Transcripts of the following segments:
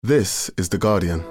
This is The Guardian.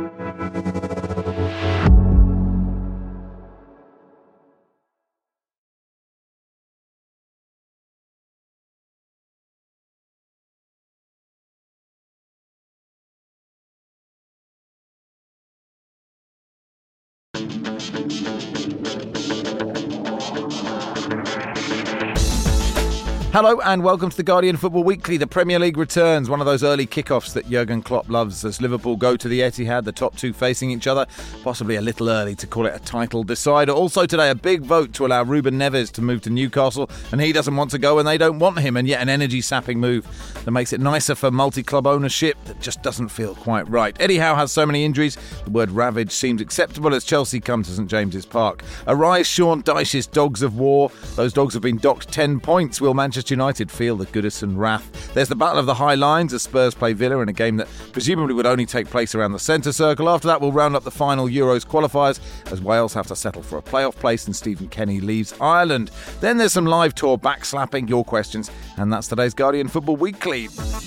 Hello and welcome to The Guardian Football Weekly. The Premier League returns, one of those early kickoffs that Jurgen Klopp loves as Liverpool go to the Etihad, the top two facing each other. Possibly a little early to call it a title decider. Also today, a big vote to allow Ruben Neves to move to Newcastle, and he doesn't want to go and they don't want him, and yet an energy-sapping move that makes it nicer for multi-club ownership that just doesn't feel quite right. Eddie Howe has so many injuries, the word ravage seems acceptable as Chelsea come to St James's Park. Arise Sean Dyche's Dogs of War. Those dogs have been docked 10 points. Will Manchester United feel the Goodison wrath? There's the Battle of the High Lines as Spurs play Villa in a game that presumably would only take place around the centre circle. After that, we'll round up the final Euros qualifiers as Wales have to settle for a playoff place and Stephen Kenny leaves Ireland. Then there's some live tour backslapping, your questions, and that's today's Guardian Football Weekly.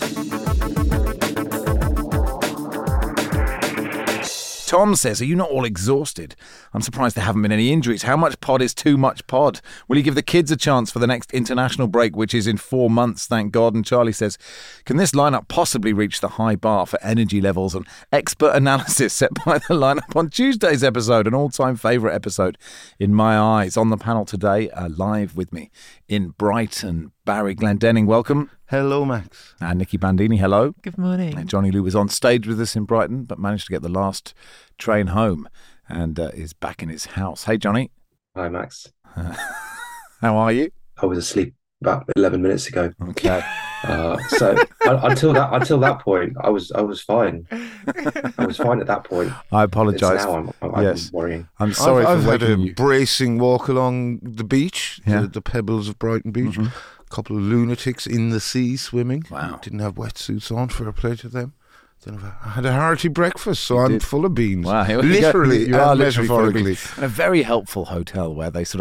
Tom says, are you not all exhausted? I'm surprised there haven't been any injuries. How much pod is too much pod? Will you give the kids a chance for the next international break, which is in 4 months, thank God? And Charlie says, can this lineup possibly reach the high bar for energy levels and expert analysis set by the lineup on Tuesday's episode? An all-time favourite episode in my eyes. On the panel today, live with me in Brighton, Barry Glendenning, welcome. Hello, Max. And Nicky Bandini, hello. Good morning. And Johnny Lou was on stage with us in Brighton, but managed to get the last train home and is back in his house. Hey, Johnny. Hi, Max. How are you? I was asleep about 11 minutes ago. Okay. So until that point, I was fine. I was fine at that point. I apologise. Now I'm worrying. I'm sorry I've for had a waking you. bracing walk along the beach, Yeah. the pebbles of Brighton Beach. Mhm. A couple of lunatics in the sea swimming. Wow. Didn't have wetsuits on, fair play to them. Then I had a hearty breakfast, so You I'm did. full of beans. Wow, here we go. Literally You are and literally full of metaphorically. beans. And a very helpful hotel where they sort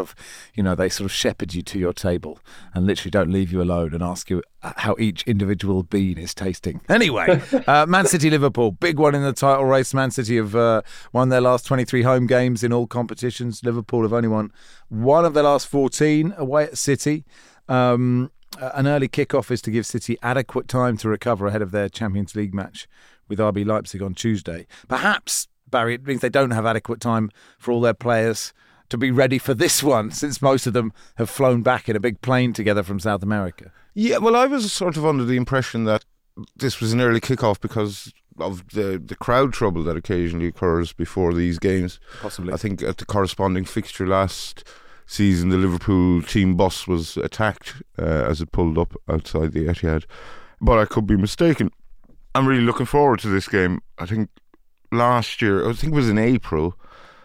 of shepherd you to your table and literally don't leave you alone and ask you how each individual bean is tasting. Anyway, Man City Liverpool, big one in the title race. Man City have won their last 23 home games in all competitions. Liverpool have only won one of their last 14 away at City. An early kick-off is to give City adequate time to recover ahead of their Champions League match with RB Leipzig on Tuesday. Perhaps, Barry, it means they don't have adequate time for all their players to be ready for this one, since most of them have flown back in a big plane together from South America. Yeah, well, I was sort of under the impression that this was an early kickoff because of the crowd trouble that occasionally occurs before these games. Possibly. I think at the corresponding fixture last season, the Liverpool team bus was attacked as it pulled up outside the Etihad. But I could be mistaken. I'm really looking forward to this game. I think last year, I think it was in April,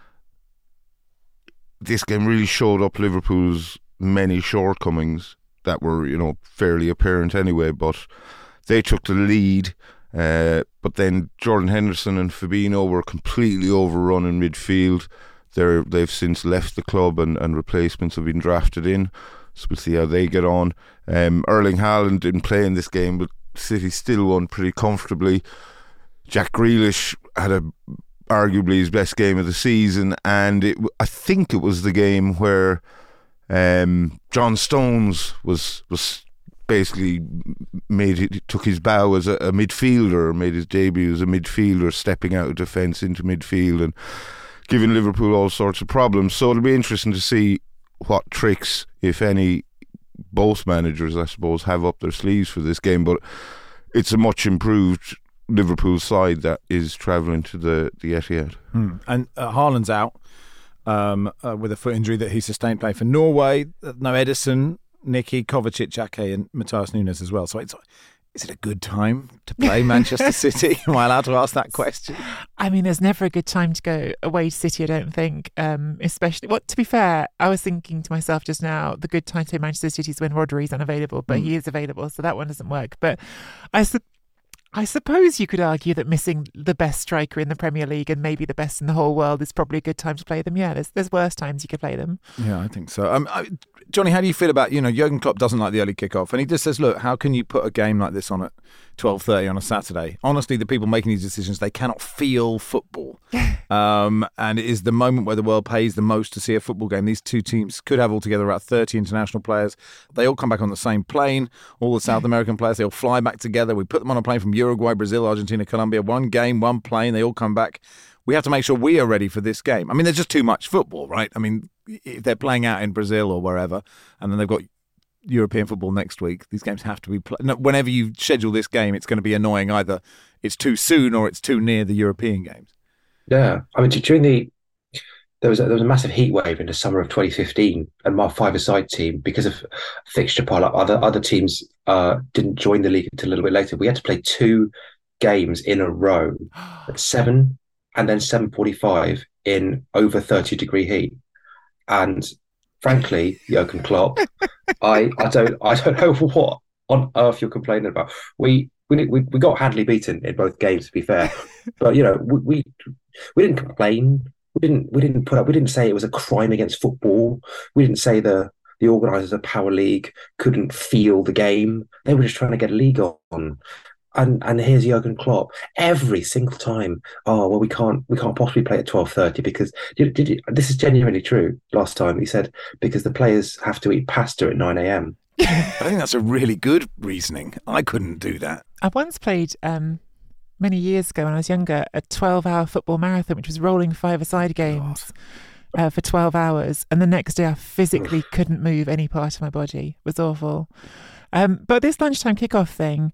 this game really showed up Liverpool's many shortcomings that were, fairly apparent anyway, but they took the lead. But then Jordan Henderson and Fabinho were completely overrun in midfield. They've since left the club and replacements have been drafted in. So we'll see how they get on. Erling Haaland didn't play in this game, but City still won pretty comfortably. Jack Grealish had arguably his best game of the season, and I think it was the game where John Stones was basically took his bow as a midfielder, made his debut as a midfielder, stepping out of defence into midfield and giving Liverpool all sorts of problems. So it'll be interesting to see what tricks, if any, both managers, I suppose, have up their sleeves for this game. But it's a much improved Liverpool side that is travelling to the Etihad. And Haaland's out with a foot injury that he sustained playing for Norway. No Edison, Nicky, Kovacic, Ake and Matthias Nunes as well. So is it a good time to play Manchester City? Am I allowed to ask that question? I mean, there's never a good time to go away to City, I don't think. Especially, to be fair, I was thinking to myself just now, the good time to play Manchester City is when Rodri's unavailable, but he is available, so that one doesn't work. But I suppose you could argue that missing the best striker in the Premier League and maybe the best in the whole world is probably a good time to play them. Yeah, there's worse times you could play them. Yeah, I think so. Johnny, how do you feel about, Jurgen Klopp doesn't like the early kickoff, and he just says, look, how can you put a game like this on at 12:30 on a Saturday. Honestly, the people making these decisions, they cannot feel football. And it is the moment where the world pays the most to see a football game. These two teams could have altogether about 30 international players. They all come back on the same plane. All the South American players, they all fly back together. We put them on a plane from Uruguay, Brazil, Argentina, Colombia. One game, one plane. They all come back. We have to make sure we are ready for this game. I mean, there's just too much football, right? I mean, if they're playing out in Brazil or wherever, and then they've got European football next week, these games have to be played. No, whenever you schedule this game, it's going to be annoying. Either it's too soon or it's too near the European games. Yeah, I mean, there was a massive heat wave in the summer of 2015, and my five-a-side team, because of fixture pile-up, other teams didn't join the league until a little bit later. We had to play 2 games in a row at 7 and then 7:45 in over 30-degree heat. And frankly, Jurgen Klopp, I don't know what on earth you're complaining about. We got handily beaten in both games, to be fair, but we didn't complain. We didn't say it was a crime against football. We didn't say the organisers of Power League couldn't feel the game. They were just trying to get a league on. And here's Jurgen Klopp every single time. Oh well, we can't possibly play at 12:30 because this is genuinely true. Last time he said because the players have to eat pasta at 9 a.m. I think that's a really good reasoning. I couldn't do that. I once played many years ago when I was younger a 12-hour football marathon, which was rolling five-a-side games for 12 hours, and the next day I physically couldn't move any part of my body. It was awful. But this lunchtime kickoff thing.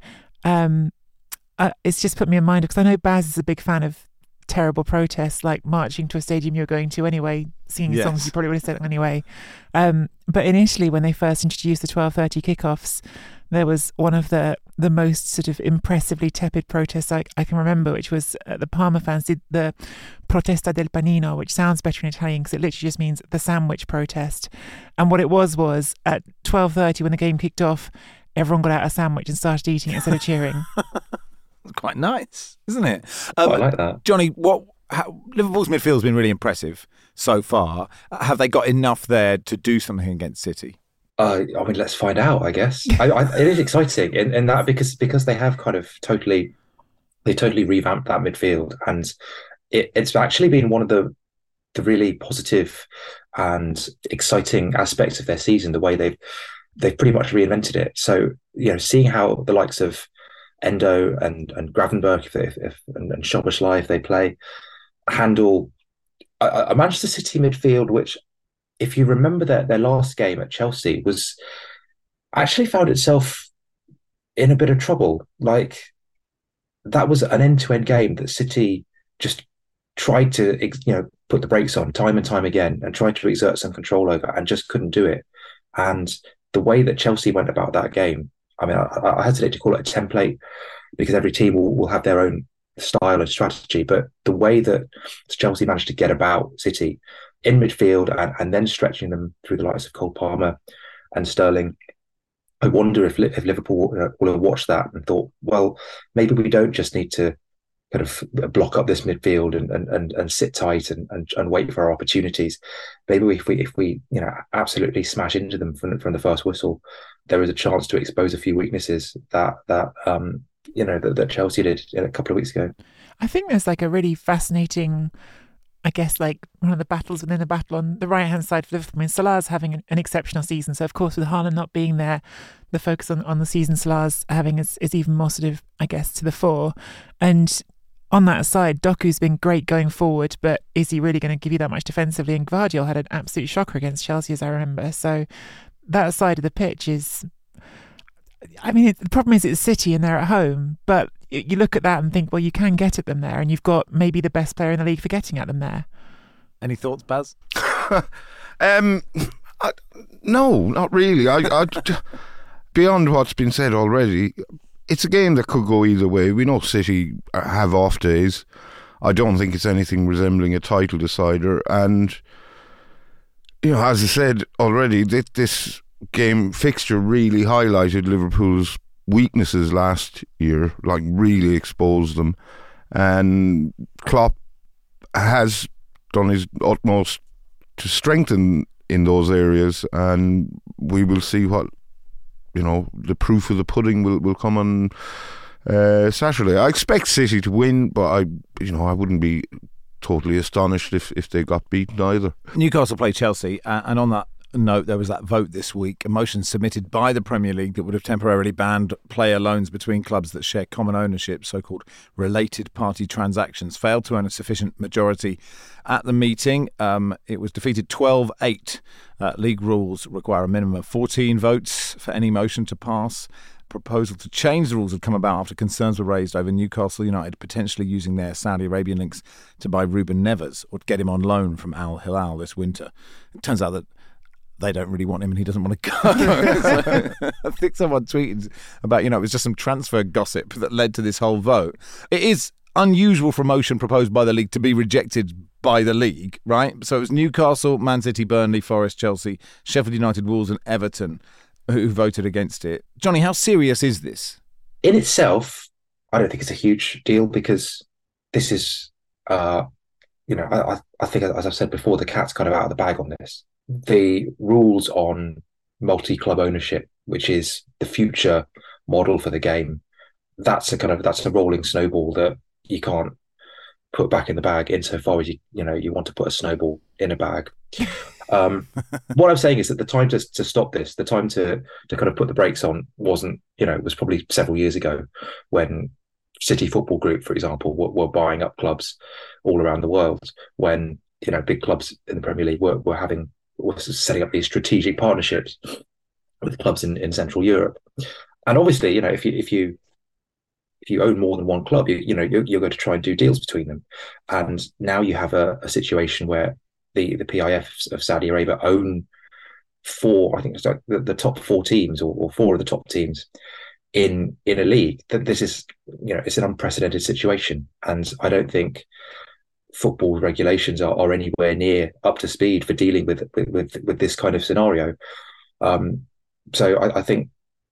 It's just put me in mind because I know Baz is a big fan of terrible protests, like marching to a stadium you're going to anyway, singing songs you probably would have said anyway. But initially, when they first introduced the 12:30 kickoffs, there was one of the most sort of impressively tepid protests I can remember, which was the Parma fans did the Protesta del Panino, which sounds better in Italian because it literally just means the sandwich protest. And what it was at 12:30 when the game kicked off, everyone got out a sandwich and started eating it instead of cheering. Quite nice, isn't it? I like that. Johnny, Liverpool's midfield has been really impressive so far. Have they got enough there to do something against City? I mean, let's find out, I guess. It is exciting in that because they have kind of totally revamped that midfield, and it's actually been one of the really positive and exciting aspects of their season, the way they've pretty much reinvented it. So, seeing how the likes of Endo and Gravenberch and Szoboszlai, if they play, handle a Manchester City midfield, which, if you remember their last game at Chelsea, was actually found itself in a bit of trouble. Like, that was an end-to-end game that City just tried to put the brakes on time and time again and tried to exert some control over and just couldn't do it. And the way that Chelsea went about that game, I mean, I hesitate to call it a template because every team will have their own style and strategy, but the way that Chelsea managed to get about City in midfield and then stretching them through the likes of Cole Palmer and Sterling, I wonder if Liverpool will have watched that and thought, well, maybe we don't just need to kind of block up this midfield and sit tight and wait for our opportunities. Maybe if we absolutely smash into them from the first whistle, there is a chance to expose a few weaknesses that Chelsea did a couple of weeks ago. I think there's like a really fascinating, I guess, like one of the battles within a battle on the right-hand side for Liverpool. I mean, Salah's having an exceptional season. So, of course, with Haaland not being there, the focus on the season Salah's having is even more sort of, I guess, to the fore. And on that side, Doku's been great going forward, but is he really going to give you that much defensively? And Gvardiol had an absolute shocker against Chelsea, as I remember. So that side of the pitch is... I mean, the problem is it's City and they're at home, but you look at that and think, well, you can get at them there, and you've got maybe the best player in the league for getting at them there. Any thoughts, Baz? No, not really. Beyond what's been said already, it's a game that could go either way. We know City have off days. I don't think it's anything resembling a title decider. And, as I said already, this game fixture really highlighted Liverpool's weaknesses last year, like really exposed them. And Klopp has done his utmost to strengthen in those areas, and we will see what, the proof of the pudding will come on Saturday. I expect City to win, but I wouldn't be totally astonished if they got beaten either. Newcastle play Chelsea, and on that note, there was that vote this week, a motion submitted by the Premier League that would have temporarily banned player loans between clubs that share common ownership, so-called related party transactions, failed to earn a sufficient majority at the meeting. It was defeated 12-8. League rules require a minimum of 14 votes for any motion to pass. Proposal to change the rules had come about after concerns were raised over Newcastle United potentially using their Saudi Arabian links to buy Ruben Neves or to get him on loan from Al Hilal this winter. It turns out that they don't really want him and he doesn't want to go. So, I think someone tweeted about, it was just some transfer gossip that led to this whole vote. It is unusual for a motion proposed by the league to be rejected by the league, right? So it was Newcastle, Man City, Burnley, Forest, Chelsea, Sheffield United, Wolves and Everton who voted against it. Johnny, how serious is this? In itself, I don't think it's a huge deal because this is, I think, as I've said before, the cat's kind of out of the bag on this. The rules on multi-club ownership, which is the future model for the game, that's a rolling snowball that you can't put back in the bag insofar as you want to put a snowball in a bag. What I'm saying is that the time to stop this, the time to kind of put the brakes on wasn't, was probably several years ago when City Football Group, for example, were buying up clubs all around the world, when, big clubs in the Premier League were setting up these strategic partnerships with clubs in Central Europe. And obviously, if you own more than one club, you're going to try and do deals between them. And now you have a situation where the PIF of Saudi Arabia own four, I think it's like the top four teams or four of the top teams in a league. That this is, it's an unprecedented situation. And I don't think football regulations are anywhere near up to speed for dealing with this kind of scenario. So I think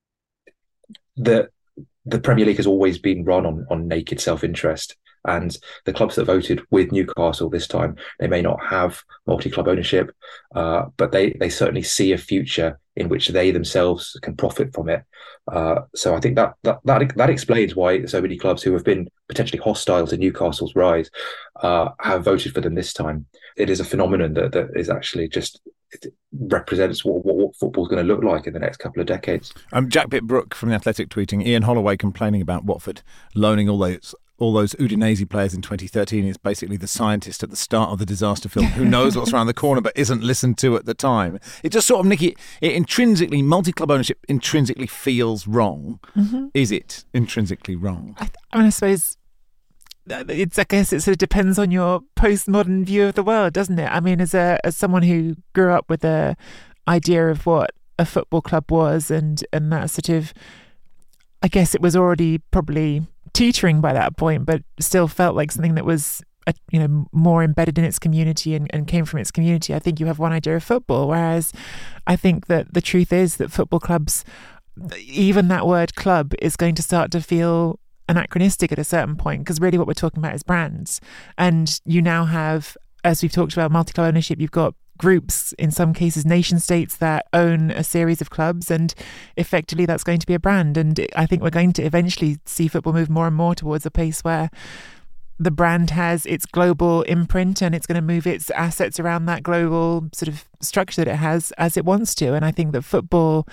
that the Premier League has always been run on naked self-interest, and the clubs that voted with Newcastle this time, they may not have multi-club ownership, but they certainly see a future in which they themselves can profit from it. So I think that explains why so many clubs who have been potentially hostile to Newcastle's rise have voted for them this time. It is a phenomenon that is actually just, it represents what football is going to look like in the next couple of decades. Jack Pitt-Brooke from The Athletic tweeting, Ian Holloway complaining about Watford loaning all those Udinese players in 2013 is basically the scientist at the start of the disaster film who knows what's around the corner but isn't listened to at the time. It just sort of, Nikki, it intrinsically, multi-club ownership intrinsically feels wrong. Mm-hmm. Is it intrinsically wrong? I suppose I guess it sort of depends on your postmodern view of the world, doesn't it? I mean, as someone who grew up with the idea of what a football club was and that sort of, I guess it was already probably teetering by that point, but still felt like something that was more embedded in its community and came from its community. I think you have one idea of football, whereas I think that the truth is that football clubs, even that word club, is going to start to feel anachronistic at a certain point, because really what we're talking about is brands. And you now have, as we've talked about, multi-club ownership, you've got groups, in some cases nation states, that own a series of clubs, and effectively that's going to be a brand. And I think we're going to eventually see football move more and more towards a place where the brand has its global imprint and it's going to move its assets around that global sort of structure that it has as it wants to. And I think that football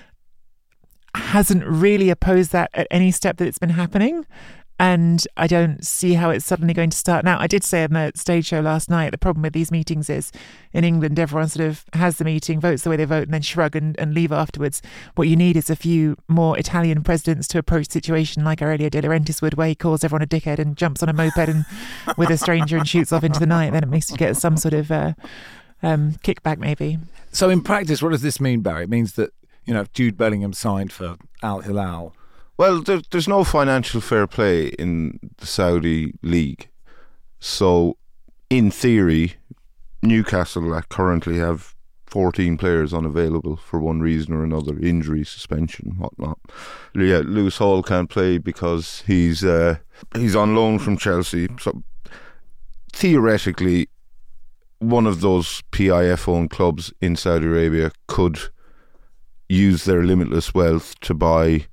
hasn't really opposed that at any step that it's been happening. And I don't see how it's suddenly going to start now. I did say on the stage show last night, the problem with these meetings is in England, everyone sort of has the meeting, votes the way they vote, and then shrug and leave afterwards. What you need is a few more Italian presidents to approach the situation like Aurelio De Laurentiis would, where he calls everyone a dickhead and jumps on a moped and with a stranger and shoots off into the night. Then it makes you get some sort of kickback, maybe. So in practice, what does this mean, Barry? It means that, if Jude Bellingham signed for Al Hilal, well, there's no financial fair play in the Saudi league. So, in theory, Newcastle currently have 14 players unavailable for one reason or another, injury, suspension, whatnot. Yeah, Lewis Hall can't play because he's on loan from Chelsea. So, theoretically, one of those PIF-owned clubs in Saudi Arabia could use their limitless wealth to buy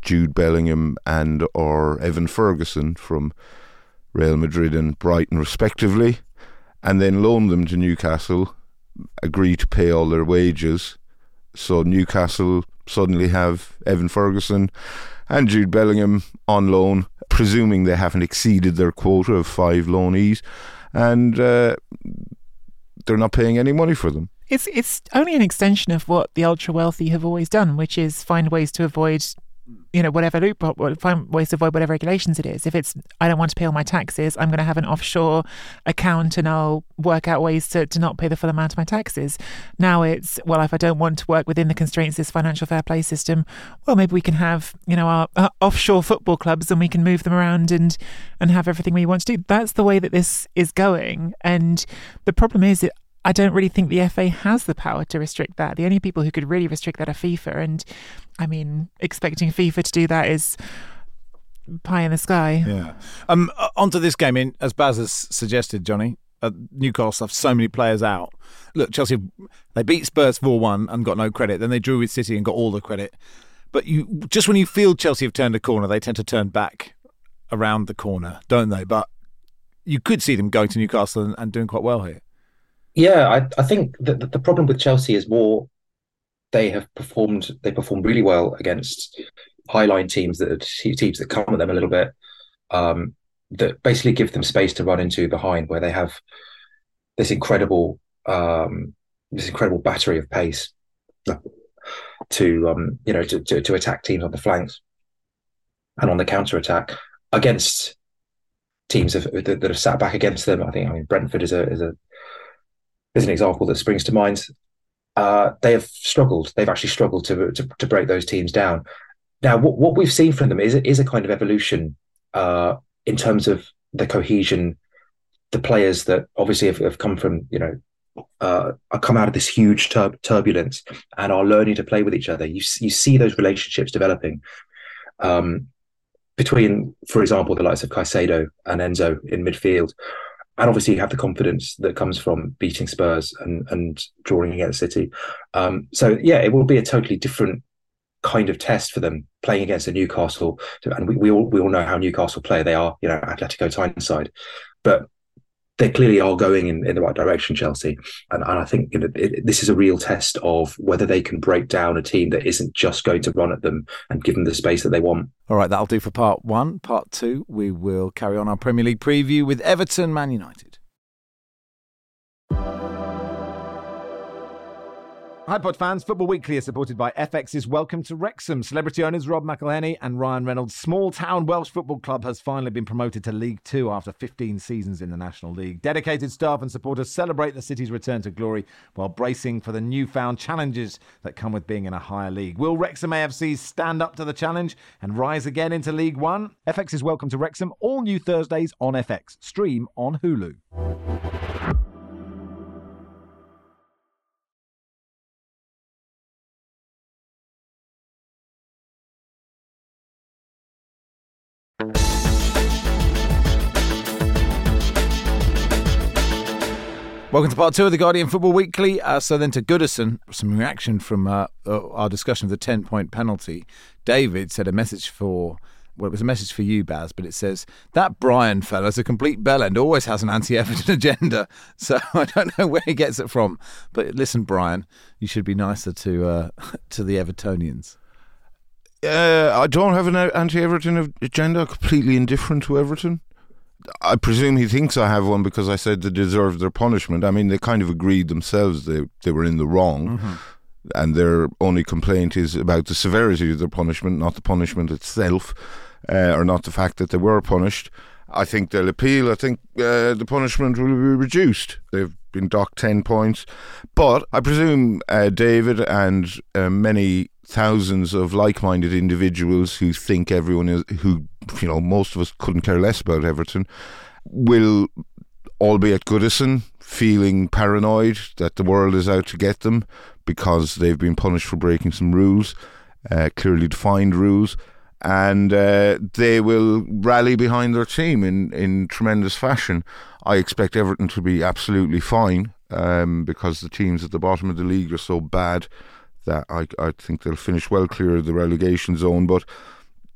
Jude Bellingham and or Evan Ferguson from Real Madrid and Brighton respectively, and then loan them to Newcastle, agree to pay all their wages, so Newcastle suddenly have Evan Ferguson and Jude Bellingham on loan, presuming they haven't exceeded their quota of 5 loanees, and they're not paying any money for them. It's only an extension of what the ultra wealthy have always done, which is find ways to avoid, whatever loophole, find ways to avoid whatever regulations it is. If it's, I don't want to pay all my taxes, I'm going to have an offshore account and I'll work out ways to not pay the full amount of my taxes. Now it's, well, if I don't want to work within the constraints of this financial fair play system, well, maybe we can have, our offshore football clubs and we can move them around and have everything we want to do. That's the way that this is going. And the problem is I don't really think the FA has the power to restrict that. The only people who could really restrict that are FIFA. And I mean, expecting FIFA to do that is pie in the sky. Yeah. Onto this game, as Baz has suggested, Johnny, Newcastle have so many players out. Look, Chelsea, they beat Spurs 4-1 and got no credit. Then they drew with City and got all the credit. But just when you feel Chelsea have turned a corner, they tend to turn back around the corner, don't they? But you could see them going to Newcastle and doing quite well here. Yeah, I think that the problem with Chelsea is more they performed really well against highline teams that come at them a little bit, that basically give them space to run into behind, where they have this incredible battery of pace to attack teams on the flanks and on the counter attack against teams that have sat back against them. I mean Brentford is an example that springs to mind. They have struggled. They've actually struggled to break those teams down. Now, what we've seen from them is a kind of evolution in terms of the cohesion. The players that obviously have come from, come out of this huge turbulence and are learning to play with each other. You see those relationships developing between, for example, the likes of Caicedo and Enzo in midfield. And obviously you have the confidence that comes from beating Spurs and drawing against City. So, yeah, it will be a totally different kind of test for them playing against a Newcastle. And we all know how Newcastle play. They are, Atletico Tyneside. But they clearly are going in the right direction, Chelsea. And I think this is a real test of whether they can break down a team that isn't just going to run at them and give them the space that they want. All right, that'll do for part 1. Part 2, we will carry on our Premier League preview with Everton Man United. Hi Pod fans, Football Weekly is supported by FX's Welcome to Wrexham. Celebrity owners Rob McElhenney and Ryan Reynolds' small town Welsh football club has finally been promoted to League 2 after 15 seasons in the National League. Dedicated staff and supporters celebrate the city's return to glory while bracing for the newfound challenges that come with being in a higher league. Will Wrexham AFC stand up to the challenge and rise again into League 1? FX's Welcome to Wrexham, all new Thursdays on FX. Stream on Hulu. Welcome to part 2 of the Guardian Football Weekly. So then to Goodison, some reaction from our discussion of the 10-point penalty. David said it was a message for you, Baz, but it says, that Brian fella's a complete bellend, always has an anti-Everton agenda. So I don't know where he gets it from. But listen, Brian, you should be nicer to the Evertonians. I don't have an anti-Everton agenda. I'm completely indifferent to Everton. I presume he thinks I have one because I said they deserved their punishment. I mean, they kind of agreed themselves they were in the wrong, and their only complaint is about the severity of their punishment, not the punishment itself, or not the fact that they were punished. I think they'll appeal. I think the punishment will be reduced. They've been docked 10 points. But I presume David and many thousands of like-minded individuals who think everyone is, most of us couldn't care less about Everton, will all be at Goodison feeling paranoid that the world is out to get them because they've been punished for breaking some rules, clearly defined rules, and they will rally behind their team in tremendous fashion. I expect Everton to be absolutely fine because the teams at the bottom of the league are so bad that I think they'll finish well clear of the relegation zone. But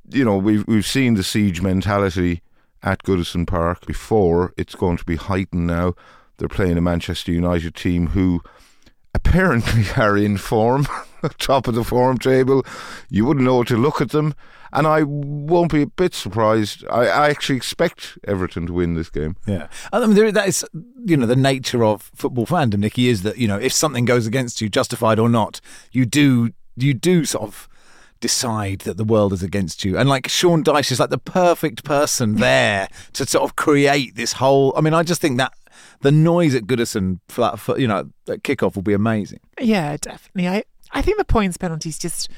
you know, we've seen the siege mentality at Goodison Park before. It's going to be heightened now. They're playing a Manchester United team who apparently are in form, top of the form table. You wouldn't know to look at them. And I won't be a bit surprised. I actually expect Everton to win this game. Yeah. I mean, that is, you know, the nature of football fandom, Nicky, is that, you know, if something goes against you, justified or not, you do sort of decide that the world is against you. And like Sean Dyche is like the perfect person there to sort of create this whole... I mean, I just think that the noise at Goodison for that, you know, that kickoff will be amazing. Yeah, definitely. I think the points penalties just...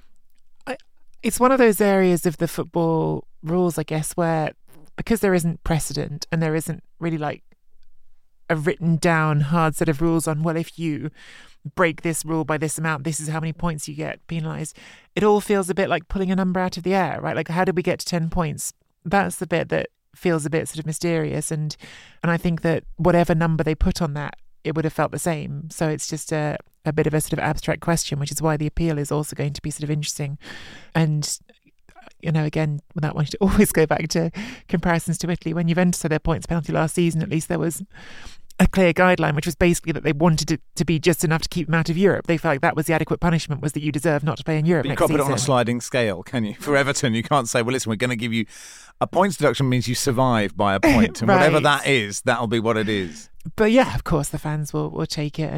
It's one of those areas of the football rules, I guess, where because there isn't precedent and there isn't really like a written down hard set of rules on, well, if you break this rule by this amount, this is how many points you get penalised. It all feels a bit like pulling a number out of the air, right? Like, how did we get to 10 points? That's the bit that feels a bit sort of mysterious. And I think that whatever number they put on that, it would have felt the same. So it's just a bit of a sort of abstract question, which is why the appeal is also going to be sort of interesting. And, you know, again, without wanting to always go back to comparisons to Italy, when Juventus had their points penalty last season, at least there was a clear guideline, which was basically that they wanted it to be just enough to keep them out of Europe. They felt like that was the adequate punishment, was that you deserve not to play in Europe next season. You can't put it on a sliding scale, can you? For Everton, you can't say, well, listen, we're going to give you a points deduction means you survive by a point, and right. Whatever that is, that'll be what it is. But yeah, of course, the fans will take it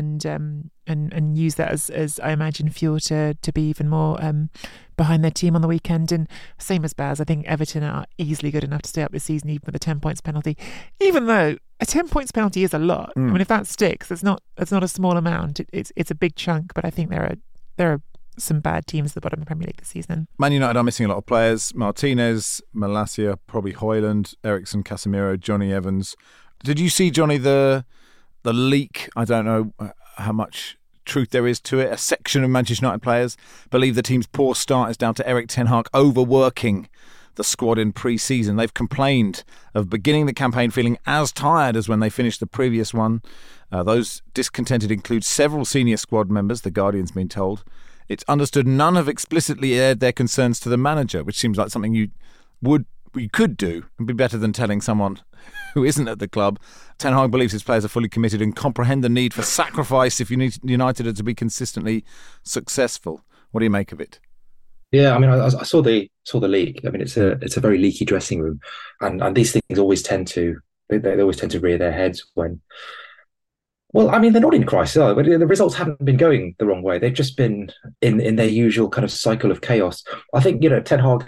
and use that as I imagine fuel to be even more behind their team on the weekend. And same as Baz, I think Everton are easily good enough to stay up this season, even with a 10 points penalty. Even though a 10 points penalty is a lot. I mean, if that sticks, it's not a small amount. It's a big chunk. But I think there are some bad teams at the bottom of the Premier League this season. Man United are missing a lot of players: Martinez, Malacia, probably Højlund, Ericsson, Casemiro, Johnny Evans. Did you see, Johnny, the leak? I don't know how much truth there is to it. A section of Manchester United players believe the team's poor start is down to Erik ten Hag overworking the squad in pre-season. They've complained of beginning the campaign feeling as tired as when they finished the previous one. Those discontented include several senior squad members, The Guardian's been told. It's understood none have explicitly aired their concerns to the manager, which seems like something you could do and be better than telling someone who isn't at the club. Ten Hag believes his players are fully committed and comprehend the need for sacrifice if United are to be consistently successful. What do you make of it? Yeah, I mean, I saw the leak. I mean, it's a very leaky dressing room, and these things always tend to rear their heads when. Well, I mean, they're not in crisis, are they? But the results haven't been going the wrong way. They've just been in their usual kind of cycle of chaos. I think, you know, Ten Hag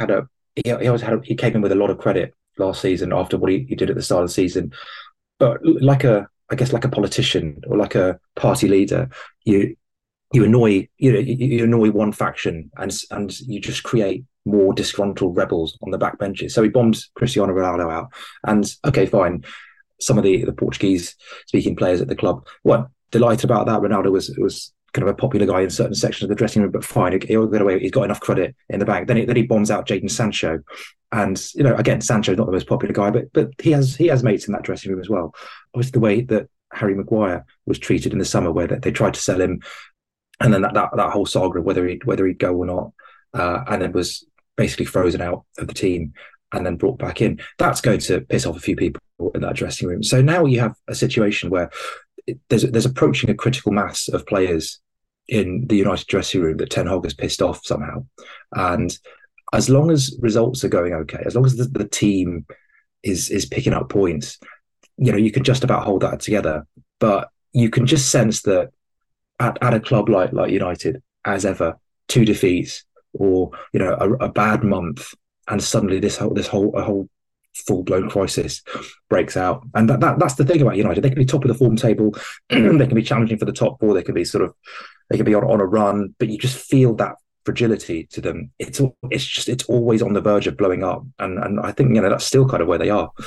he came in with a lot of credit last season after what he did at the start of the season. But like a politician or like a party leader, you annoy one faction and you just create more disgruntled rebels on the back benches. So he bombed Cristiano Ronaldo out, and okay, fine. Some of the Portuguese speaking players at the club weren't delighted about that. Ronaldo was kind of a popular guy in certain sections of the dressing room, but fine, he'll get away. He's got enough credit in the bank. Then he bombs out Jadon Sancho, and you know, again, Sancho's not the most popular guy, but he has mates in that dressing room as well. Obviously, the way that Harry Maguire was treated in the summer, where they tried to sell him, and then that whole saga of whether he'd go or not, and then was basically frozen out of the team and then brought back in. That's going to piss off a few people in that dressing room. So now you have a situation where there's approaching a critical mass of players in the United dressing room that Ten Hag has pissed off somehow. And as long as results are going okay, as long as the team is picking up points, you know, you can just about hold that together. But you can just sense that at a club like United, as ever, 2 defeats or, you know, a bad month, and suddenly this whole full-blown crisis breaks out. And that's the thing about United. They can be top of the form table, they can be challenging for the top 4, they can be on a run, but you just feel that fragility to them. It's always on the verge of blowing up. And I think, you know, that's still kind of where they are.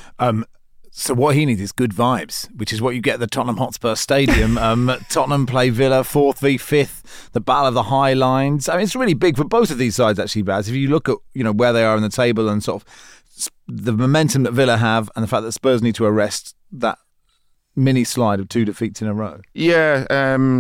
So what he needs is good vibes, which is what you get at the Tottenham Hotspur Stadium. Tottenham play Villa 4th v 5th, the battle of the high lines. I mean, it's really big for both of these sides, actually, Baz. If you look at, you know, where they are in the table and sort of the momentum that Villa have and the fact that Spurs need to arrest that mini slide of 2 defeats in a row. Yeah,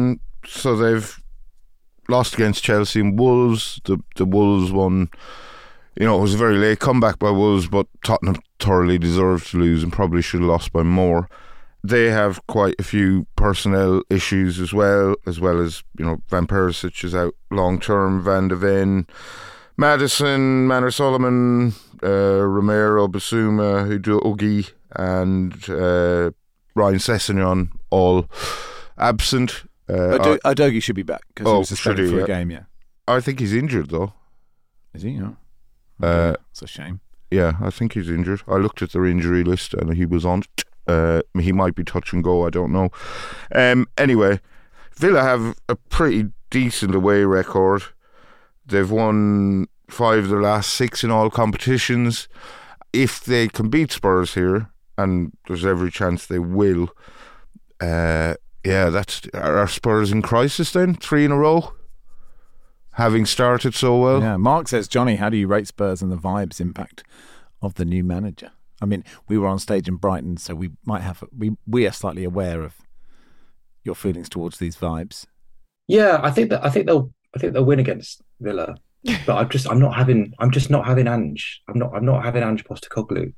so they've lost against Chelsea and Wolves. The Wolves one, You know, it was a very late comeback by Wolves, but Tottenham thoroughly deserved to lose and probably should have lost by more. They have quite a few personnel issues as well as, you know, Van Perisic is out long-term, Van de Ven, Maddison, Manor Solomon, Romero, Basuma, Udogie and Ryan Sessegnon all absent. Udogie should be back because he was suspended for a game, yeah. I think he's injured, though. Is he? No. It's a shame. Yeah, I think he's injured. I looked at their injury list and he was on it. He might be touch and go, I don't know. Anyway, Villa have a pretty decent away record. They've won 5 of their last 6 in all competitions. If they can beat Spurs here, and there's every chance they will, are Spurs in crisis then? 3 in a row? Having started so well? Yeah, Mark says, Johnny, how do you rate Spurs and the vibes impact of the new manager? I mean, we were on stage in Brighton, so we might have we are slightly aware of your feelings towards these vibes. Yeah, I think they'll win against Villa, but I'm just not having Ange. I'm not having Ange Postecoglou.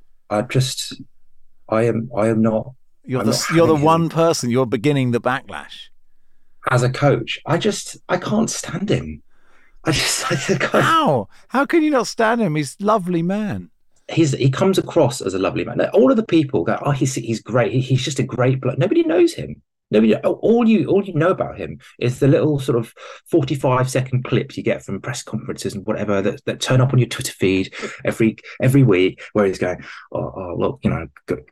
I am not. You're the one person. You're beginning the backlash as a coach. I can't stand him. I can't. How can you not stand him? He's a lovely man. He comes across as a lovely man. All of the people go, oh, he's great. He's just a great bloke. Nobody knows him. All you know about him is the little sort of 45-second clips you get from press conferences and whatever that turn up on your Twitter feed every week, where he's going, oh look, you know,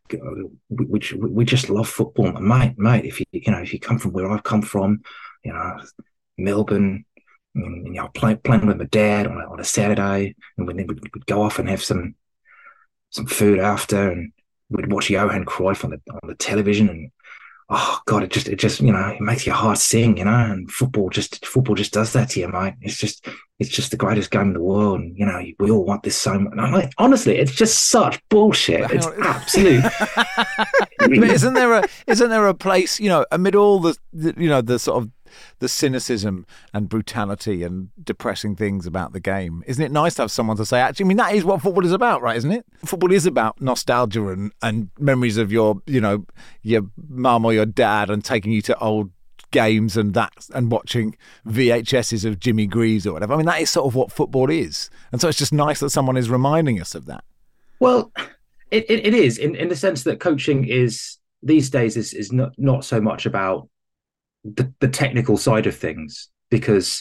we just love football, mate. If you come from where I've come from, you know, Melbourne. You know, playing with my dad on a Saturday, and we'd go off and have some food after, and we'd watch Johan Cruyff on the television, and oh god, it just you know, it makes your heart sing, you know. And football just does that to you, mate. It's just the greatest game in the world, and you know, we all want this so much. And I'm like, honestly, it's just such bullshit. It's absolute. But isn't there a place, you know, amid all the sort of the cynicism and brutality and depressing things about the game, isn't it nice to have someone to say, actually, I mean, that is what football is about, right? Isn't it? Football is about nostalgia and memories of your mum or your dad, and taking you to old games and watching VHSs of Jimmy Greaves or whatever. I mean, that is sort of what football is, and so it's just nice that someone is reminding us of that. Well, it is in the sense that coaching is these days is not so much about the technical side of things, because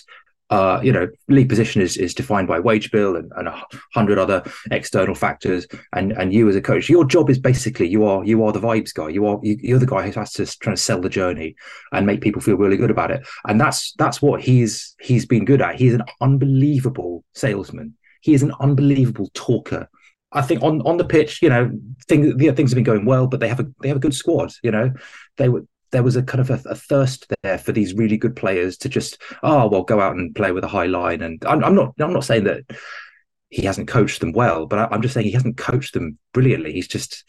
league position is defined by wage bill and 100 other external factors, and you as a coach, your job is basically you are the vibes guy. You're the guy who has to try to sell the journey and make people feel really good about it, and that's what he's been good at. He's an unbelievable salesman. He is an unbelievable talker. I think on the pitch, you know, things have been going well, but they have a good squad. You know, there was a kind of a thirst there for these really good players to just, go out and play with a high line. And I'm not saying that he hasn't coached them well, but I'm just saying he hasn't coached them brilliantly. He's just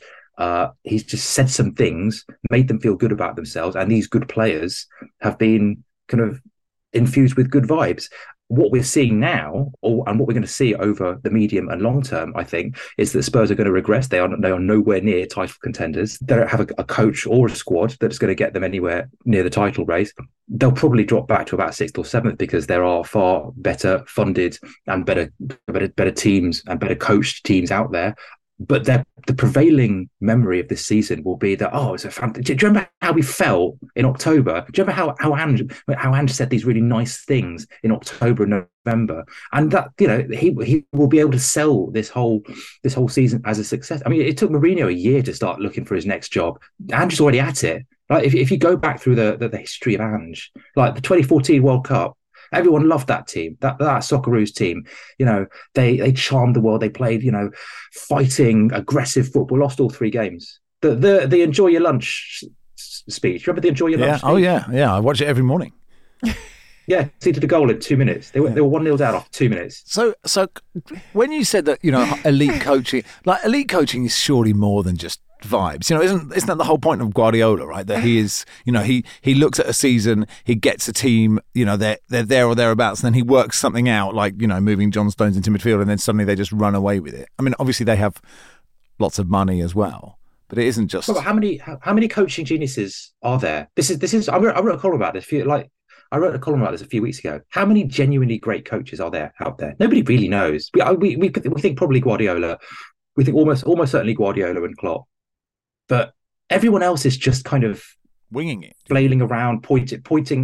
said some things, made them feel good about themselves, and these good players have been kind of infused with good vibes. What we're seeing now, and what we're going to see over the medium and long term, I think, is that Spurs are going to regress. They are nowhere near title contenders. They don't have a coach or a squad that's going to get them anywhere near the title race. They'll probably drop back to about 6th or 7th because there are far better funded and better teams and better coached teams out there. But the prevailing memory of this season will be that, it's a fantastic. Do you remember how we felt in October? Do you remember how Ange said these really nice things in October and November? And that, you know, he will be able to sell this whole season as a success. I mean, it took Mourinho a year to start looking for his next job. Ange is already at it. Like if you go back through the history of Ange, like the 2014 World Cup. Everyone loved that team, that Socceroos team. You know, they charmed the world. They played, you know, fighting, aggressive football. Lost all 3 games. The enjoy your lunch speech. Remember the enjoy your lunch speech? Oh yeah. I watch it every morning. Yeah, conceded a goal in 2 minutes. They were 1-0 down after 2 minutes. So when you said that, you know, elite coaching is surely more than just vibes. Isn't that the whole point of Guardiola, right? That he is, he looks at a season, he gets a team, they're there or thereabouts, and then he works something out, like, moving John Stones into midfield, and then suddenly they just run away with it. I mean, obviously they have lots of money as well, but it isn't just. But how many coaching geniuses are there? This is. I wrote a column about this. I wrote a column about this a few weeks ago. How many genuinely great coaches are there out there? Nobody really knows. We think probably Guardiola. We think almost certainly Guardiola and Klopp. But everyone else is just kind of winging it, flailing around, pointing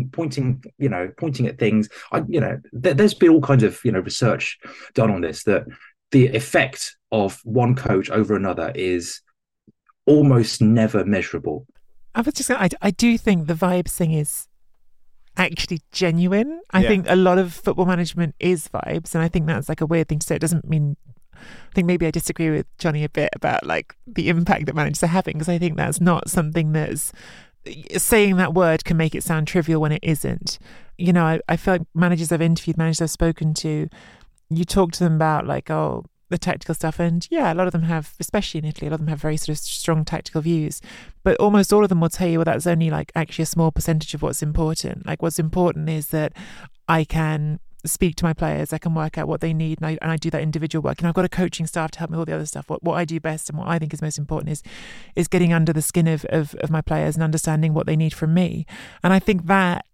at things. There's been all kinds of research done on this, that the effect of one coach over another is almost never measurable. I do think the vibes thing is actually genuine. I think a lot of football management is vibes, and I think that's like a weird thing to say. It doesn't mean. I think maybe I disagree with Johnny a bit about like the impact that managers are having, because I think that's not something that's, saying that word can make it sound trivial when it isn't. I feel like managers I've interviewed, managers I've spoken to, you talk to them about like, oh, the tactical stuff, and a lot of them have, especially in Italy, a lot of them have very sort of strong tactical views, but almost all of them will tell you, well, that's only like actually a small percentage of what's important. Like, what's important is that I can speak to my players, I can work out what they need, and I do that individual work, and I've got a coaching staff to help me with all the other stuff. What I do best and what I think is most important is getting under the skin of my players and understanding what they need from me. And I think that,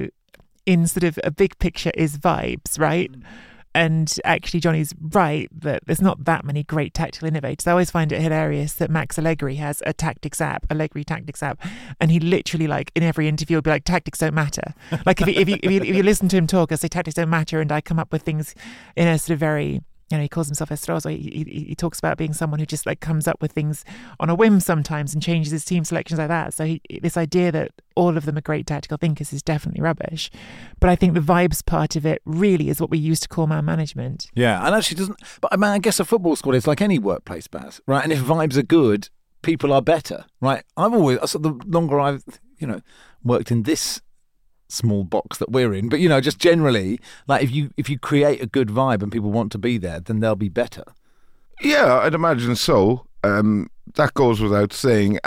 in sort of a big picture, is vibes, right? And actually, Johnny's right that there's not that many great tactical innovators. I always find it hilarious that Max Allegri has a Allegri Tactics app, and he literally, like, in every interview will be like, tactics don't matter. Like, if you listen to him talk, I say tactics don't matter, and I come up with things in a sort of very, he calls himself Estroso. He talks about being someone who just like comes up with things on a whim sometimes and changes his team selections like that. So this idea that all of them are great tactical thinkers is definitely rubbish. But I think the vibes part of it really is what we used to call man management. Yeah, and actually doesn't. But I mean, I guess a football squad is like any workplace, Baz, right? And if vibes are good, people are better, right? The longer I've worked in this small box that we're in, but just generally, like, if you create a good vibe and people want to be there, then they'll be better. Yeah, I'd imagine so. That goes without saying.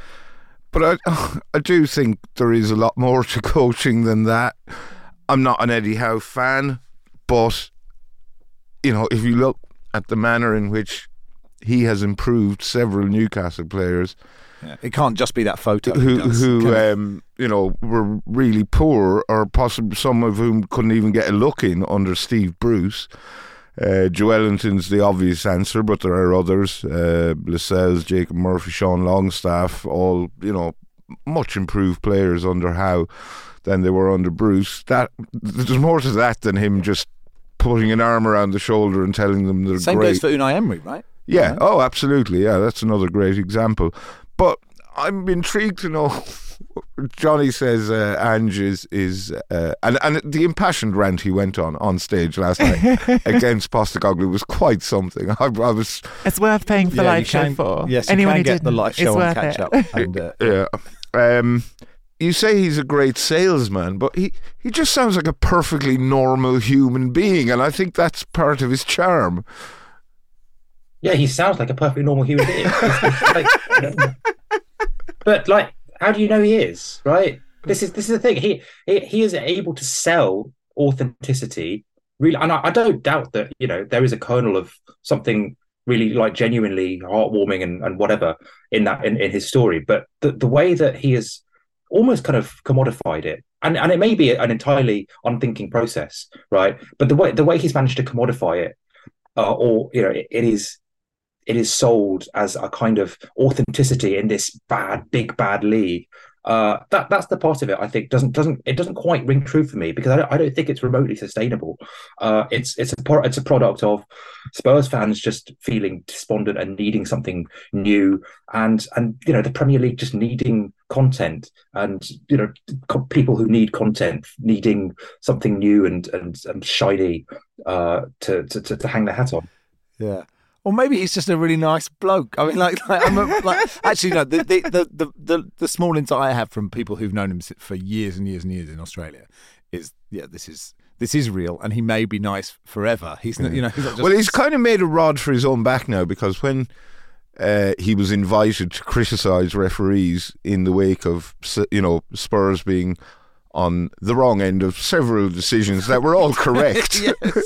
But I do think there is a lot more to coaching than that. I'm not an Eddie Howe fan, but if you look at the manner in which he has improved several Newcastle players. Yeah, it can't just be that photo. Who were really poor, or possibly some of whom couldn't even get a look in under Steve Bruce. Joelinton's the obvious answer, but there are others. Lascelles, Jacob Murphy, Sean Longstaff, all much improved players under Howe than they were under Bruce. There's more to that than him just putting an arm around the shoulder and telling them they're Same great. goes for Unai Emery, right? Yeah. Oh, absolutely. Yeah, that's another great example. But I'm intrigued to know. Johnny says Ange is and the impassioned rant he went on stage last night against Postecoglou was quite something. I was. It's worth paying for the live show for. Yes, anyone you who can get didn't, the live show on catch up. And, you say he's a great salesman, but he just sounds like a perfectly normal human being, and I think that's part of his charm. Yeah, he sounds like a perfectly normal human being. But like, how do you know he is? Right? This is the thing. He is able to sell authenticity. Really, and I don't doubt that there is a kernel of something really like genuinely heartwarming and whatever in his story. But the way that he has almost kind of commodified it, and it may be an entirely unthinking process, right? But the way he's managed to commodify it, it is sold as a kind of authenticity in this big bad league. That's the part of it I think doesn't quite ring true for me, because I don't think it's remotely sustainable. It's a product of Spurs fans just feeling despondent and needing something new, and the Premier League just needing content, and people who need content needing something new and shiny to hang their hat on. Yeah. Or maybe he's just a really nice bloke. I mean, actually, no. The small insight I have from people who've known him for years and years and years in Australia is, this is real, and he may be nice forever. He's not, he's not just. Well, he's kind of made a rod for his own back now, because when he was invited to criticise referees in the wake of, Spurs being on the wrong end of several decisions that were all correct.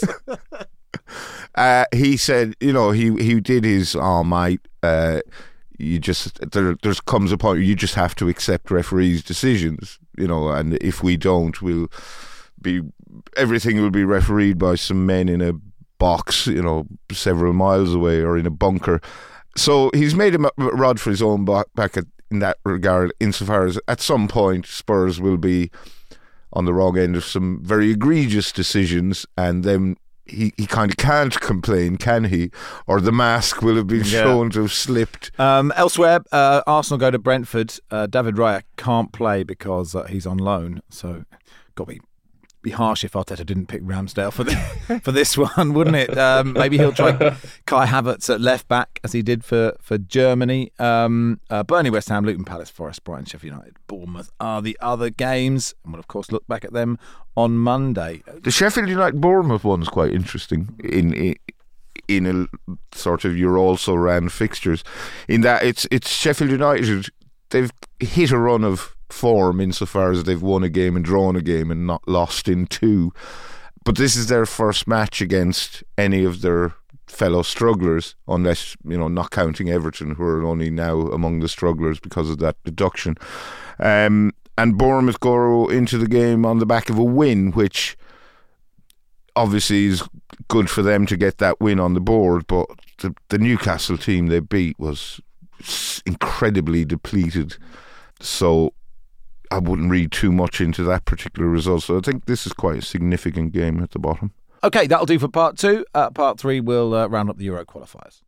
He said, he did his, mate, you just, there comes a point where you just have to accept referees' decisions, and if we don't, everything will be refereed by some men in a box, several miles away or in a bunker. So he's made a rod for his own back in that regard, insofar as at some point Spurs will be on the wrong end of some very egregious decisions, and then he kind of can't complain, can he? Or the mask will have been shown to have slipped. Elsewhere, Arsenal go to Brentford. David Raya can't play because he's on loan, so got to be harsh if Arteta didn't pick Ramsdale for this one, wouldn't it? Maybe he'll try Kai Havertz at left back as he did for Germany. Burnley, West Ham, Luton, Palace, Forest, Brighton, Sheffield United, Bournemouth are the other games, and we'll of course look back at them on Monday. The Sheffield United Bournemouth one's quite interesting in a sort of you're also ran fixtures, in that it's Sheffield United. They've hit a run of form insofar as they've won a game and drawn a game and not lost in two, but this is their first match against any of their fellow strugglers, unless not counting Everton, who are only now among the strugglers because of that deduction, and Bournemouth go into the game on the back of a win, which obviously is good for them to get that win on the board, but the Newcastle team they beat was incredibly depleted, so I wouldn't read too much into that particular result. So I think this is quite a significant game at the bottom. Okay, that'll do for part 2. Part 3 will round up the Euro qualifiers.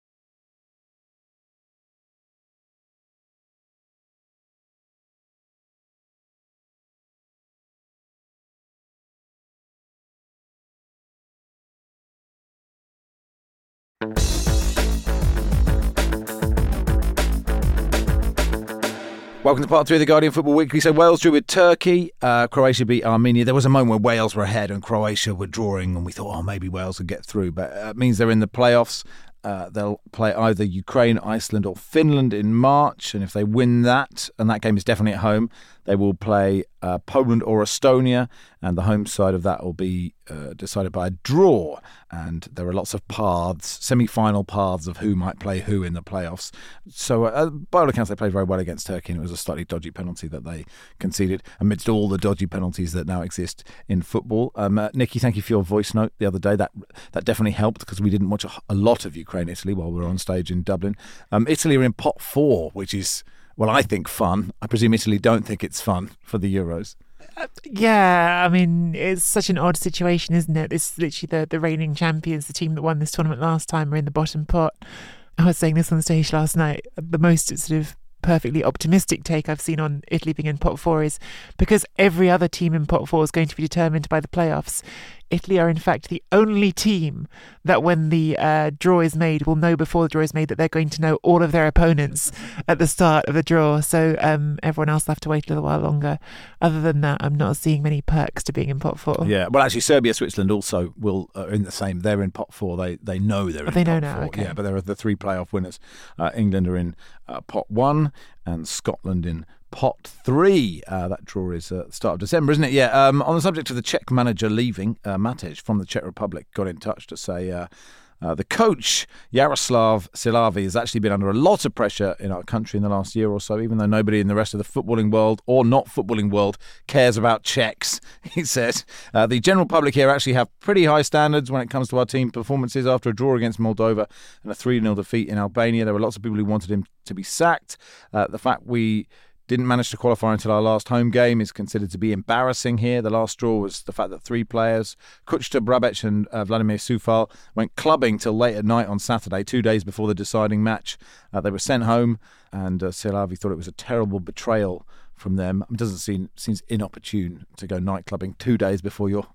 Welcome to part 3 of the Guardian Football Weekly. So Wales drew with Turkey, Croatia beat Armenia. There was a moment where Wales were ahead and Croatia were drawing, and we thought, maybe Wales would get through. But it means they're in the playoffs. They'll play either Ukraine, Iceland or Finland in March, and if they win that, and that game is definitely at home, they will play Poland or Estonia, and the home side of that will be decided by a draw. And there are lots of paths, semi-final paths of who might play who in the playoffs. So by all accounts, they played very well against Turkey, and it was a slightly dodgy penalty that they conceded amidst all the dodgy penalties that now exist in football. Nikki, thank you for your voice note the other day. That definitely helped, because we didn't watch a lot of Ukraine-Italy while we were on stage in Dublin. Italy are in pot 4, which is, well, I think fun. I presume Italy don't think it's fun for the Euros. Yeah, I mean, it's such an odd situation, isn't it? This is literally the reigning champions, the team that won this tournament last time, are in the bottom pot. I was saying this on stage last night. The most sort of perfectly optimistic take I've seen on Italy being in pot 4 is because every other team in pot 4 is going to be determined by the playoffs. Italy are in fact the only team that when the draw is made will know before the draw is made that they're going to know all of their opponents at the start of the draw. So everyone else will have to wait a little while longer. Other than that, I'm not seeing many perks to being in pot 4. Yeah, well, actually, Serbia, Switzerland also will in the same. They're in pot 4. They know they're in pot 4. They know now. Okay. Yeah, but there are the 3 playoff winners. England are in pot 1 and Scotland in pot 3. That draw is the start of December, isn't it? Yeah. On the subject of the Czech manager leaving, Matej from the Czech Republic got in touch to say the coach, Jaroslav Silavi, has actually been under a lot of pressure in our country in the last year or so, even though nobody in the rest of the footballing world or not footballing world cares about Czechs, he said. The general public here actually have pretty high standards when it comes to our team performances after a draw against Moldova and a 3-0 defeat in Albania. There were lots of people who wanted him to be sacked. The fact we didn't manage to qualify until our last home game is considered to be embarrassing here. The last straw was the fact that 3 players, Kuchta, Brabec and Vladimir Sufal, went clubbing till late at night on Saturday, 2 days before the deciding match. They were sent home, and Silavi thought it was a terrible betrayal from them. It seems inopportune to go night clubbing 2 days before your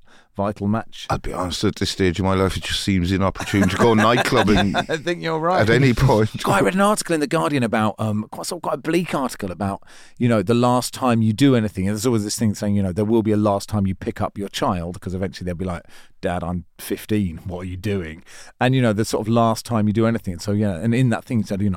vital match. I'll be honest, at this stage of my life, it just seems inopportune to go nightclubbing. I think you're right. At any point. I read an article in The Guardian about, quite a bleak article about, the last time you do anything. And there's always this thing saying, there will be a last time you pick up your child, because eventually they'll be like, Dad, I'm 15. What are you doing? And, the sort of last time you do anything. And so, and in that thing, he said,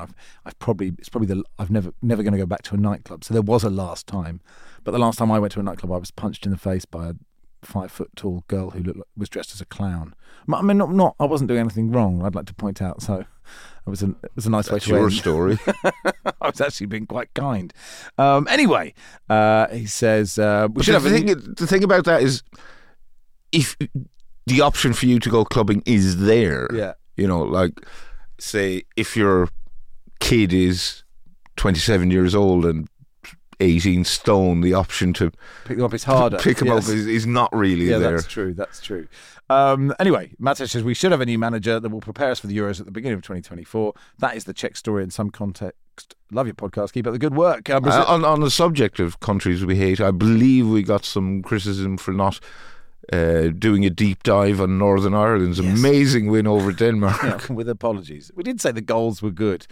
I'm never going to go back to a nightclub. So there was a last time. But the last time I went to a nightclub, I was punched in the face by a 5-foot-tall girl who was dressed as a clown. I mean, I wasn't doing anything wrong, I'd like to point out. So it was a nice way to end. That's your story. I was actually being quite kind. Anyway, he says we should have the thing about that is, if the option for you to go clubbing is there, like, say, if your kid is 27 years old and 18 stone, the option to pick them up is harder. Pick them up is not really there. That's true. Anyway, Matej says we should have a new manager that will prepare us for the Euros at the beginning of 2024. That is the Czech story in some context. Love your podcast. Keep up the good work. On the subject of countries we hate, I believe we got some criticism for not doing a deep dive on Northern Ireland's amazing win over Denmark. With apologies. We did say the goals were good.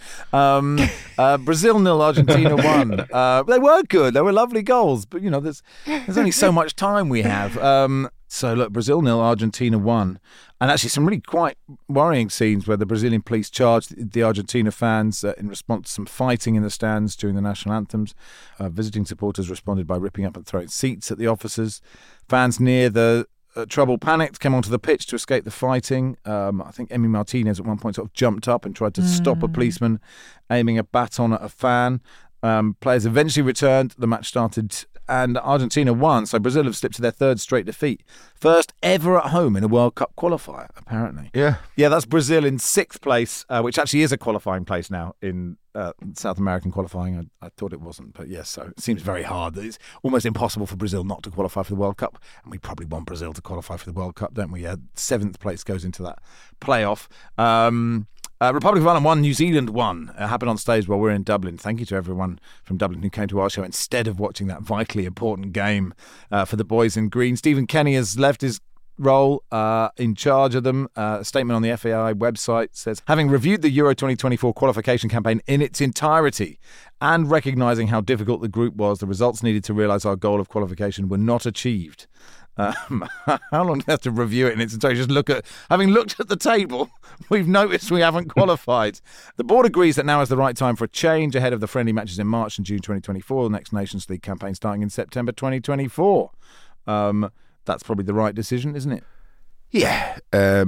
Brazil 0, Argentina 1. They were good. They were lovely goals. But, there's only so much time we have. So, look, Brazil 0, Argentina 1. And actually some really quite worrying scenes where the Brazilian police charged the Argentina fans in response to some fighting in the stands during the national anthems. Visiting supporters responded by ripping up and throwing seats at the officers. Fans near the trouble panicked, came onto the pitch to escape the fighting. I think Emi Martinez at one point sort of jumped up and tried to stop a policeman aiming a baton at a fan. Players eventually returned. The match started and Argentina won. So Brazil have slipped to their third straight defeat. First ever at home in a World Cup qualifier, apparently. Yeah, that's Brazil in 6th place, which actually is a qualifying place now in South American qualifying. I thought it wasn't, but yes, so it seems very hard. It's almost impossible for Brazil not to qualify for the World Cup, and we probably want Brazil to qualify for the World Cup, don't we? 7th place goes into that playoff. Republic of Ireland 1, New Zealand 1. Happened on stage while we were in Dublin. Thank you to everyone from Dublin who came to our show instead of watching that vitally important game for the boys in green. Stephen Kenny has left his role in charge of them. A statement on the FAI website says, having reviewed the Euro 2024 qualification campaign in its entirety and recognising how difficult the group was, the results needed to realise our goal of qualification were not achieved. How long do we have to review it in its entirety? Having looked at the table, we've noticed we haven't qualified. The board agrees that now is the right time for a change ahead of the friendly matches in March and June 2024, the next Nations League campaign starting in September 2024. That's probably the right decision, isn't it? Yeah.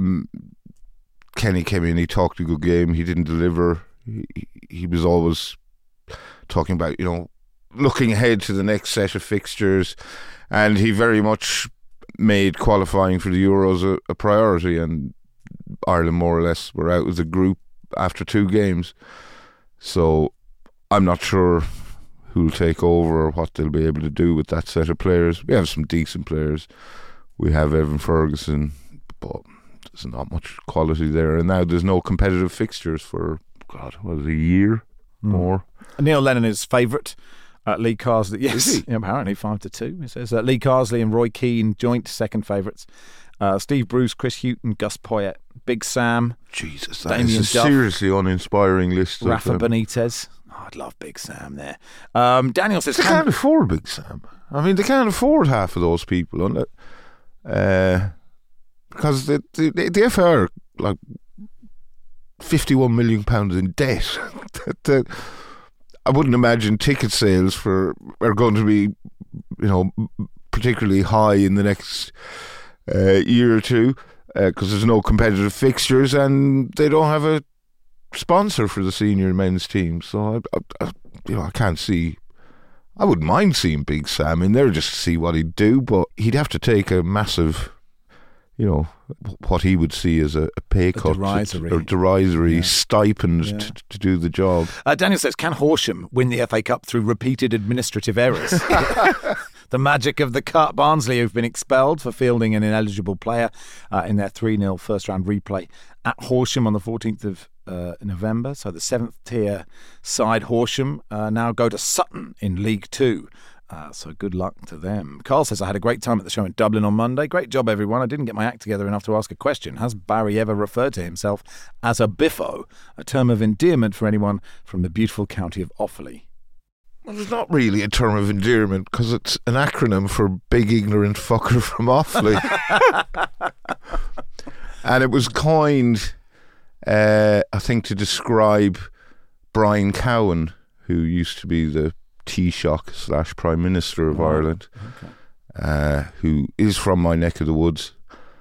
Kenny came in, he talked a good game, he didn't deliver. He was always talking about, looking ahead to the next set of fixtures, and he very much made qualifying for the Euros a priority, and Ireland more or less were out of the group after 2 games. So I'm not sure who'll take over or what they'll be able to do with that set of players. We have some decent players. We have Evan Ferguson, but there's not much quality there. And now there's no competitive fixtures for, a year more. Neil Lennon is favourite. Lee Carsley, yes, apparently 5-2. It says Lee Carsley and Roy Keane joint second favourites. Steve Bruce, Chris Hughton, Gus Poyet, Big Sam. Jesus, that is a seriously uninspiring list. Rafa Benitez. Oh, I'd love Big Sam there. Daniel says they can't afford Big Sam. I mean, they can't afford half of those people, because the FA are like £51 million in debt. I wouldn't imagine ticket sales are going to be, particularly high in the next year or two, because there's no competitive fixtures and they don't have a sponsor for the senior men's team. So I can't see. I wouldn't mind seeing Big Sam in there just to see what he'd do, but he'd have to take a massive, what he would see as a pay cut or derisory stipend to do the job. Daniel says, can Horsham win the FA Cup through repeated administrative errors? The magic of the cut. Barnsley have been expelled for fielding an ineligible player in their 3-0 first-round replay at Horsham on the 14th of November. So the 7th tier side Horsham now go to Sutton in League 2. So good luck to them. Carl says, I had a great time at the show in Dublin on Monday. Great job, everyone. I didn't get my act together enough to ask a question. Has Barry ever referred to himself as a biffo, a term of endearment for anyone from the beautiful county of Offaly? Well, it's not really a term of endearment because it's an acronym for big ignorant fucker from Offaly. And it was coined, I think, to describe Brian Cowan, who used to be the Taoiseach / Prime Minister of Ireland, who is from my neck of the woods.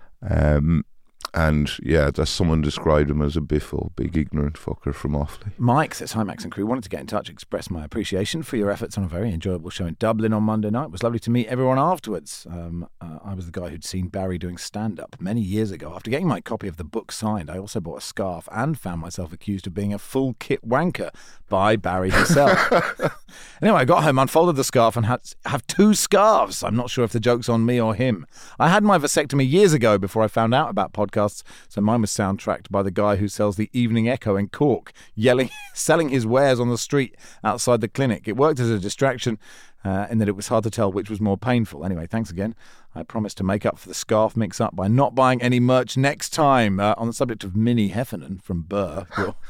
And yeah, that someone described him as a biffo, big ignorant fucker from Offaly. Mike says, hi Max and crew, wanted to get in touch, express my appreciation for your efforts on a very enjoyable show in Dublin on Monday night. It was lovely to meet everyone afterwards. I was the guy who'd seen Barry doing stand-up many years ago. After getting my copy of the book signed, I also bought a scarf and found myself accused of being a full kit wanker by Barry himself. Anyway, I got home, unfolded the scarf and have 2 scarves. I'm not sure if the joke's on me or him. I had my vasectomy years ago before I found out about podcasts, so mine was soundtracked by the guy who sells the Evening Echo in Cork, selling his wares on the street outside the clinic. It worked as a distraction in that it was hard to tell which was more painful. Anyway, thanks again. I promised to make up for the scarf mix-up by not buying any merch next time. On the subject of Minnie Heffernan from Burr,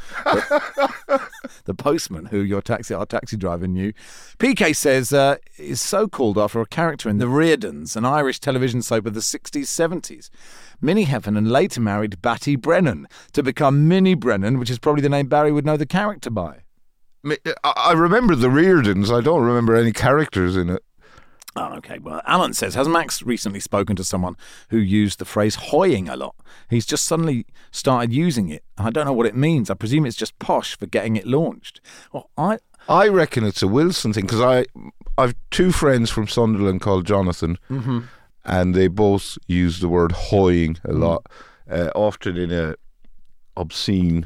the postman who our taxi driver knew, PK says is so called after a character in The Reardons, an Irish television soap of the 60s, 70s. Minnie Heffernan later married Batty Brennan to become Minnie Brennan, which is probably the name Barry would know the character by. I remember The Reardons. I don't remember any characters in it. Oh, okay. Well, Alan says, has Max recently spoken to someone who used the phrase hoying a lot? He's just suddenly started using it. I don't know what it means. I presume it's just posh for getting it launched. Well, I reckon it's a Wilson thing because I've 2 friends from Sunderland called Jonathan, and they both use the word hoying a lot, often in a obscene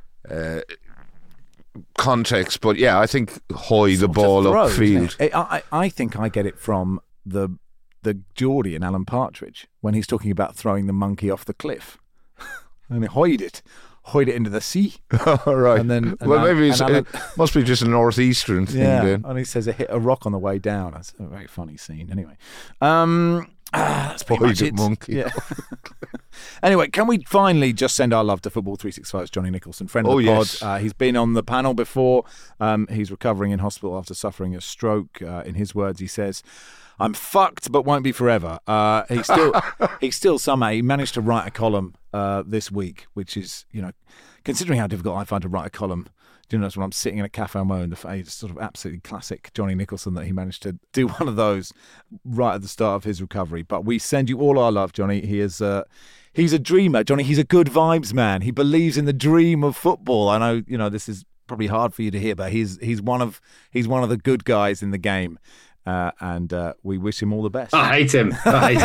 context. But yeah, I think hoy the ball upfield. I think I get it from the Geordie in Alan Partridge when he's talking about throwing the monkey off the cliff. And he hoyed it into the sea. All right. Maybe it must be just a northeastern thing then. And he says it hit a rock on the way down. That's a very funny scene. Anyway. That's pretty much it. Monkey. Yeah. Anyway, can we finally just send our love to Football 365's Johnny Nicholson, friend of the pod. Yes. He's been on the panel before. He's recovering in hospital after suffering a stroke. In his words, he says, I'm fucked, but won't be forever. He's still somehow, he managed to write a column this week, which is, considering how difficult I find to write a column, when I'm sitting in a Cafe Au Monde, it's sort of absolutely classic Johnny Nicholson that he managed to do one of those right at the start of his recovery. But we send you all our love, Johnny. He's a dreamer, Johnny. He's a good vibes man. He believes in the dream of football. I know, this is probably hard for you to hear, but he's one of the good guys in the game. And we wish him all the best. I hate him.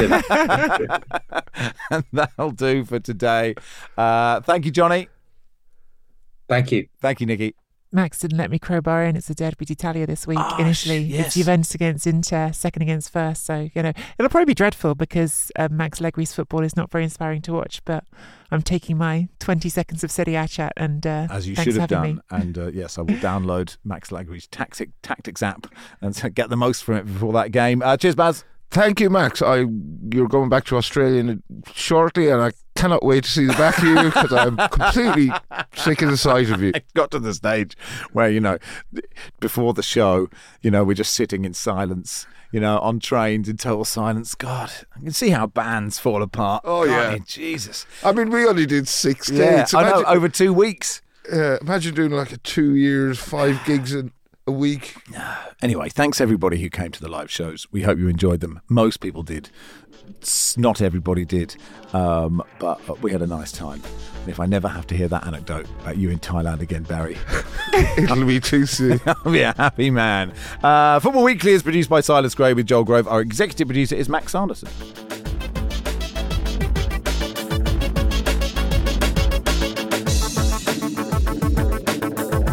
And that'll do for today. Thank you, Johnny. Thank you. Thank you, Nikki. Max didn't let me crowbar in. It's a Derby d'Italia this week. Initially, yes. It's Juventus against Inter, second against first. So, it'll probably be dreadful because Max Legri's football is not very inspiring to watch. But I'm taking my 20 seconds of Serie A chat and as you should have done. Me. And yes, I will download Max Legri's Tactics app and get the most from it before that game. Cheers, Baz. Thank you, Max. You're going back to Australia shortly, and I cannot wait to see the back of you because I'm completely sick of the sight of you. It got to the stage where, before the show, we're just sitting in silence, on trains in total silence. God, I can see how bands fall apart. Oh, God, yeah. Jesus. I mean, we only did 6 days. Yeah, I know, over 2 weeks. Imagine doing like a 2 years, 5 gigs a week. Anyway, thanks everybody who came to the live shows. We hope you enjoyed them. Most people did. Not everybody did, but we had a nice time. And if I never have to hear that anecdote about you in Thailand again, Barry, it'll be too soon. I'll be a happy man. Football Weekly is produced by Silas Gray with Joel Grove. Our executive producer is Max Sanderson.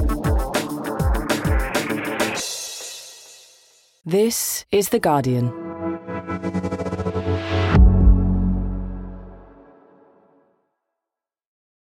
This is The Guardian.